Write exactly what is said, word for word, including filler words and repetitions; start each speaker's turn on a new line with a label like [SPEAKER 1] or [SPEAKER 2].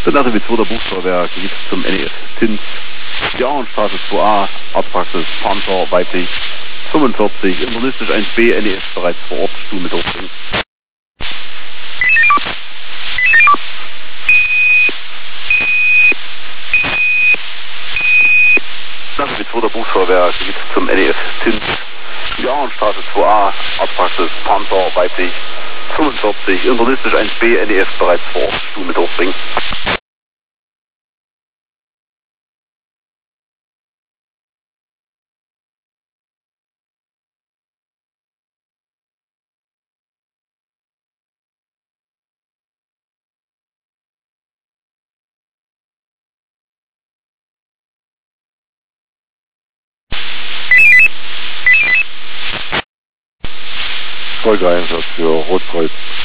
[SPEAKER 1] Danach wird zweiter Buchstabe geht zum N E F Zins, Jahrenstraße zwei a, Arztpraxis Panther, weiblich fünfundvierzig, internistisch eins b, N E F bereits vor Ort, Stuhl mit Aufbringen. Danach wird zweiter Buchstabe geht zum N E F Zins, Jahrenstraße zwei a, Arztpraxis Panther, weiblich fünfundvierzig, internistisch eins b, N E F bereits vor Ort, Stuhl mit Aufbringen.
[SPEAKER 2] Folgeeinsatz für Rotkreuz.